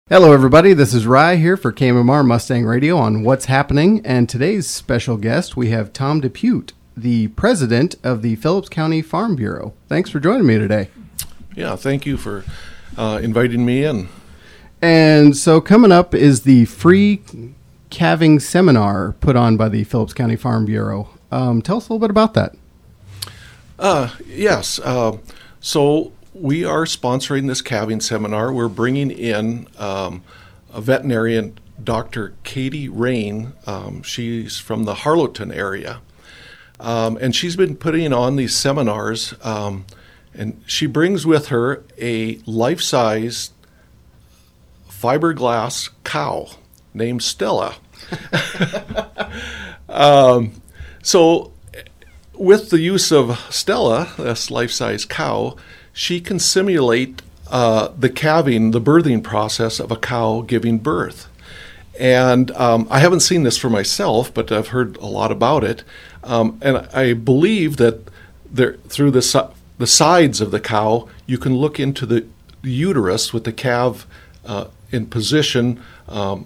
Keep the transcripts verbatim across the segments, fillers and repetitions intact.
Hello, everybody. This is Rye here for K M M R Mustang Radio on What's Happening. And today's special guest, we have Tom DePute, the president of the Phillips County Farm Bureau. Thanks for joining me today. Yeah, thank you for uh, inviting me in. And so coming up is the free calving seminar put on by the Phillips County Farm Bureau. Um, tell us a little bit about that. Uh, yes. Uh, so we are sponsoring this calving seminar. We're bringing in um, a veterinarian, Doctor Katie Rain. Um, she's from the Harlowton area. Um, and she's been putting on these seminars. Um, and she brings with her a life-size fiberglass cow named Stella. um, so with the use of Stella, this life-size cow, she can simulate uh, the calving, the birthing process of a cow giving birth. And um, I haven't seen this for myself, but I've heard a lot about it. Um, and I believe that there, through the, si- the sides of the cow, you can look into the uterus with the calf uh, in position um,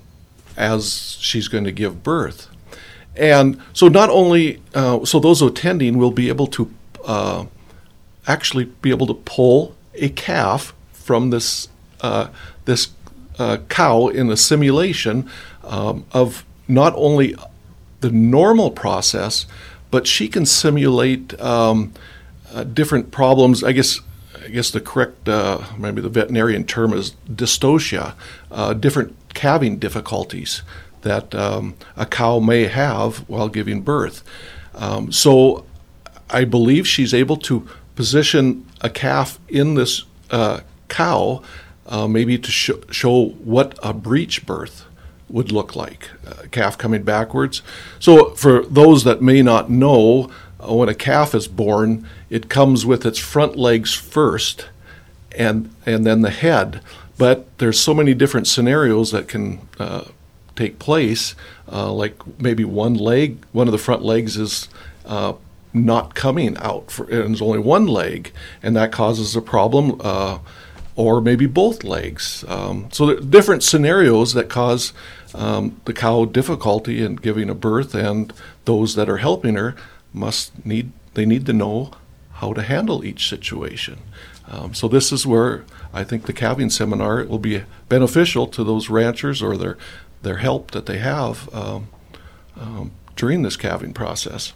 as she's going to give birth. And so not only, uh, so those attending will be able to uh, actually be able to pull a calf from this uh, this uh, cow in a simulation um, of not only the normal process, but she can simulate um, uh, different problems. I guess I guess the correct uh, maybe the veterinarian term is dystocia, uh, different calving difficulties that um, a cow may have while giving birth. Um, so I believe she's able to position a calf in this uh, cow, uh, maybe to sh- show what a breech birth would look like, a calf coming backwards. So for those that may not know, uh, when a calf is born, it comes with its front legs first and and then the head. But there's so many different scenarios that can uh, take place, uh, like maybe one leg, one of the front legs is uh, not coming out, for, and there's only one leg, and that causes a problem, uh, or maybe both legs. Um, so there are different scenarios that cause um, the cow difficulty in giving a birth, and those that are helping her must need, they need to know how to handle each situation. Um, so this is where I think the calving seminar will be beneficial to those ranchers or their, their help that they have um, um, during this calving process.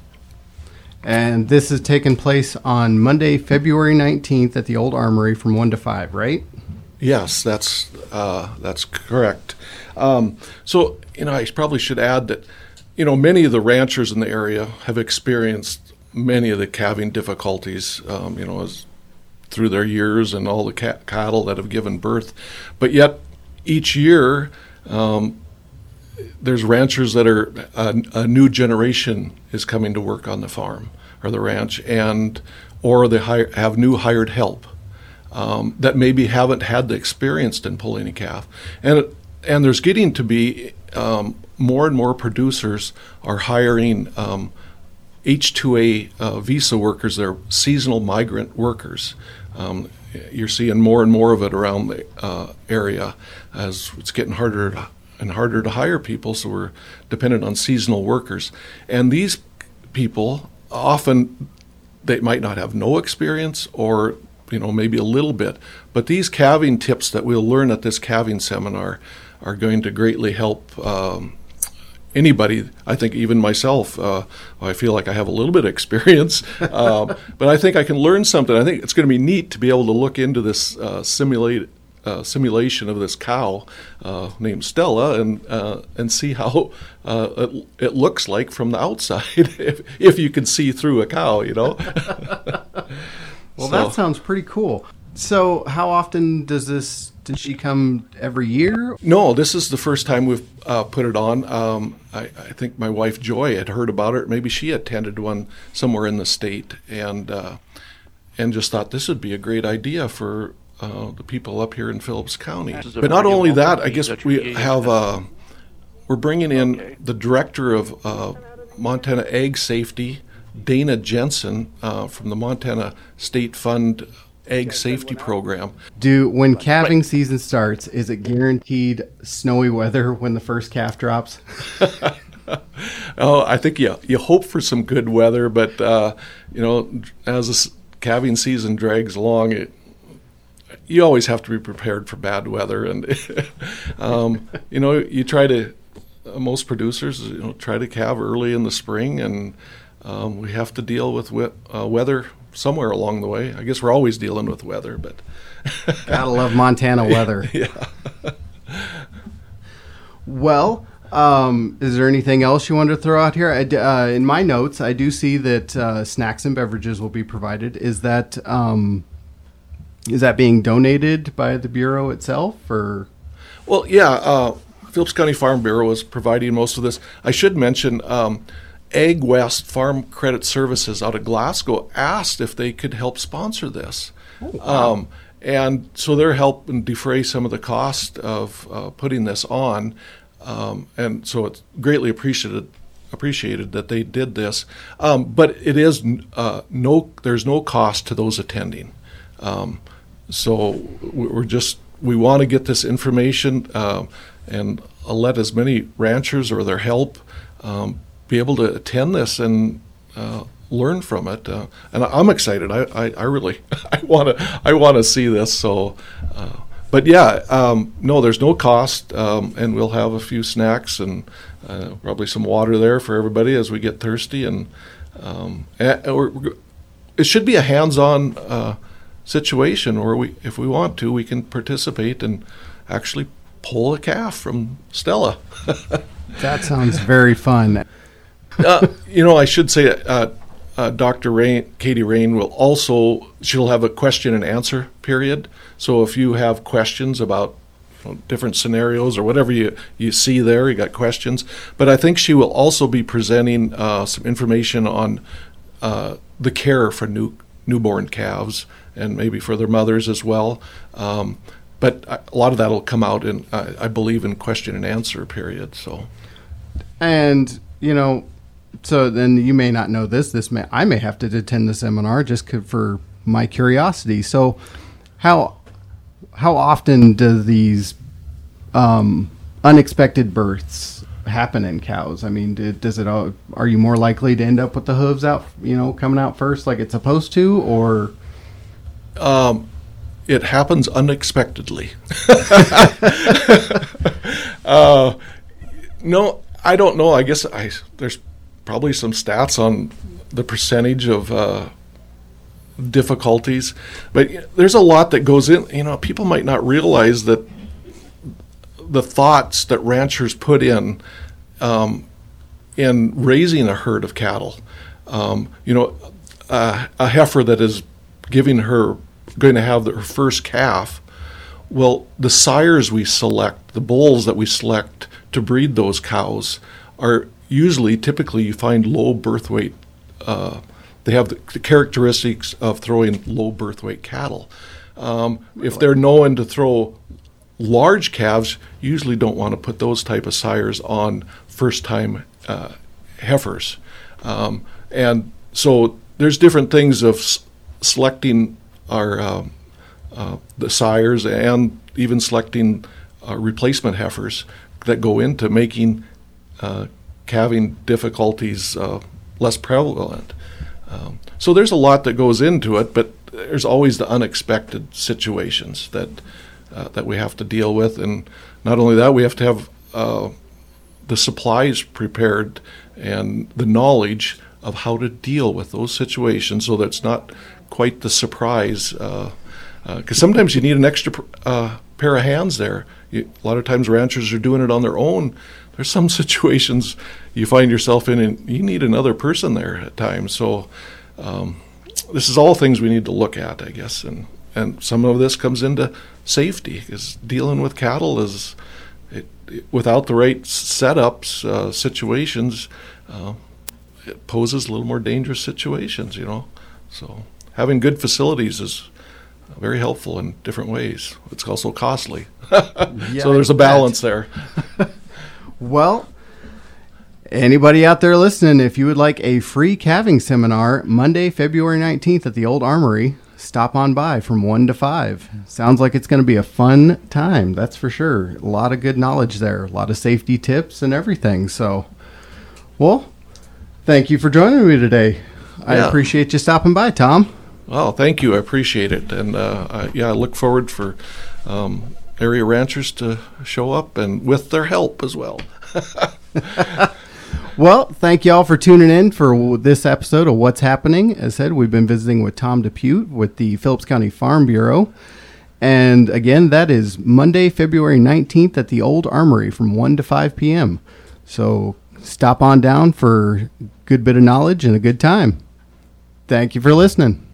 And this is taking place on Monday, February nineteenth at the Old Armory from one to five, right? Yes, that's uh, that's correct. Um, so, you know, I probably should add that, you know, many of the ranchers in the area have experienced many of the calving difficulties, um, you know, as through their years and all the ca- cattle that have given birth. But yet, each year, um, there's ranchers that are, a, a new generation is coming to work on the farm or the ranch, and or they hire, have new hired help um, that maybe haven't had the experience in pulling a calf. And and there's getting to be um, more and more producers are hiring um, H two A uh, visa workers. They're seasonal migrant workers. Um, you're seeing more and more of it around the uh, area as it's getting harder to and harder to hire people, so we're dependent on seasonal workers. And these people, often, they might not have no experience or, you know, maybe a little bit, but these calving tips that we'll learn at this calving seminar are going to greatly help um, anybody. I think even myself, uh, I feel like I have a little bit of experience, um, but I think I can learn something. I think it's going to be neat to be able to look into this uh, simulate Uh, simulation of this cow uh, named Stella and uh, and see how uh, it, it looks like from the outside if, if you can see through a cow, you know. Well, so. That sounds pretty cool. So how often does this, does she come every year? No, this is the first time we've uh, put it on. Um, I, I think my wife Joy had heard about it. Maybe she attended one somewhere in the state and uh, and just thought this would be a great idea for Uh, the people up here in Phillips County. But not only that, I guess we have, uh, we're bringing in okay. the director of uh, Montana Ag Safety, Dana Jensen, uh, from the Montana State Fund egg safety program. Do when calving season starts, is it guaranteed snowy weather when the first calf drops? Oh, I think you you hope for some good weather, but uh, you know, as the calving season drags along, it, you always have to be prepared for bad weather, and um, you know, you try to. Uh, most producers, you know, try to calve early in the spring, and um, we have to deal with we- uh, weather somewhere along the way. I guess we're always dealing with weather, but gotta love Montana weather. Yeah. Well. Um, is there anything else you wanted to throw out here? I d uh, in my notes, I do see that uh, snacks and beverages will be provided. Is that um, is that being donated by the Bureau itself, or? Well, yeah, uh, Phillips County Farm Bureau is providing most of this. I should mention um, Ag West Farm Credit Services out of Glasgow asked if they could help sponsor this. Oh, wow. Um, and so they're helping defray some of the cost of uh, putting this on. Um, and so it's greatly appreciated appreciated that they did this. Um, but it is uh, no, there's no cost to those attending. Um, so we're just we want to get this information uh, and let as many ranchers or their help um, be able to attend this and uh, learn from it. Uh, and I'm excited. I, I, I really I want to I want to see this. So. Uh, But yeah, um, no, there's no cost, um, and we'll have a few snacks and uh, probably some water there for everybody as we get thirsty. And, um, and we're, we're, it should be a hands-on uh, situation where we, if we want to, we can participate and actually pull a calf from Stella. That sounds very fun. uh, you know, I should say uh, uh, Doctor Rain, Katie Rain will also, she'll have a question and answer period. So if you have questions about you know, different scenarios or whatever you, you see there, you got questions. But I think she will also be presenting uh, some information on uh, the care for new newborn calves and maybe for their mothers as well. Um, but a lot of that will come out in, uh, I believe, in question and answer period. So, and you know, so then you may not know this. This may I may have to attend the seminar just c- for my curiosity. So, how how often do these um, unexpected births happen in cows? I mean, do, does it? All, are you more likely to end up with the hooves out, you know, coming out first like it's supposed to, or? Um, it happens unexpectedly. uh, no, I don't know. I guess I there's probably some stats on the percentage of uh, difficulties, but there's a lot that goes in. You know, people might not realize that the thoughts that ranchers put in um, in raising a herd of cattle. Um, you know, uh, a heifer that is giving her going to have her first calf. Well, the sires we select, the bulls that we select to breed those cows, are usually, typically, you find low birth weight. Uh, they have the, the characteristics of throwing low birth weight cattle. Um, really? If they're known to throw large calves, you usually don't want to put those type of sires on first-time uh, heifers. Um, and so there's different things of s- selecting our um, uh, the sires and even selecting uh, replacement heifers that go into making uh, calving difficulties uh, less prevalent. Um, so there's a lot that goes into it, but there's always the unexpected situations that uh, that we have to deal with, and not only that, we have to have uh, the supplies prepared and the knowledge of how to deal with those situations, so that it's not quite the surprise. Because uh, uh, sometimes you need an extra pr- uh, pair of hands there. You, a lot of times ranchers are doing it on their own. There's some situations you find yourself in, and you need another person there at times. So um, this is all things we need to look at, I guess. And, and some of this comes into safety, because dealing with cattle is, it, it, without the right setups, uh, situations, uh, it poses a little more dangerous situations, you know. So having good facilities is very helpful in different ways. It's also costly. Yeah, so there's a balance there. Well, anybody out there listening, if you would like a free calving seminar, Monday, February nineteenth at the Old Armory, stop on by from one to five. Sounds like it's going to be a fun time. That's for sure. A lot of good knowledge there, a lot of safety tips and everything. So, well, thank you for joining me today. I Yeah. appreciate you stopping by, Tom. Well, thank you. I appreciate it. And uh, I, yeah, I look forward for um, area ranchers to show up and with their help as well. Well, thank you all for tuning in for this episode of What's Happening. As I said, we've been visiting with Tom DePute with the Phillips County Farm Bureau. And again, that is Monday, February nineteenth at the Old Armory from one to five p.m. So stop on down for a good bit of knowledge and a good time. Thank you for listening.